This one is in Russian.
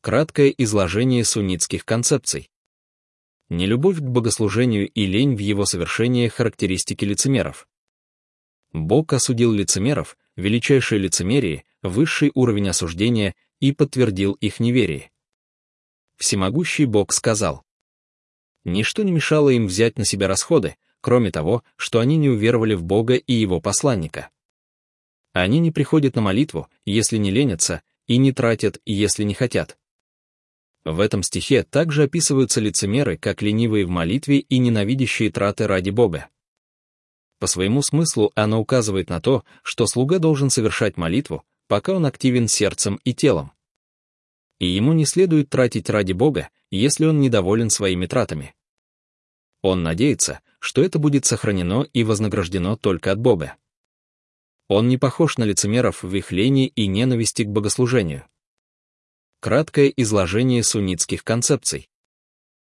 Краткое изложение суннитских концепций. Нелюбовь к богослужению и лень в его совершении — характеристики лицемеров. Бог осудил лицемеров, величайшее лицемерие, высший уровень осуждения, и подтвердил их неверие. Всемогущий Бог сказал: «Ничто не мешало им взять на себя расходы, кроме того, что они не уверовали в Бога и Его посланника. Они не приходят на молитву, если не ленятся, и не тратят, если не хотят». В этом стихе также описываются лицемеры, как ленивые в молитве и ненавидящие траты ради Бога. По своему смыслу оно указывает на то, что слуга должен совершать молитву, пока он активен сердцем и телом. И ему не следует тратить ради Бога, если он недоволен своими тратами. Он надеется, что это будет сохранено и вознаграждено только от Бога. Он не похож на лицемеров в их лени и ненависти к богослужению. Краткое изложение суннитских концепций.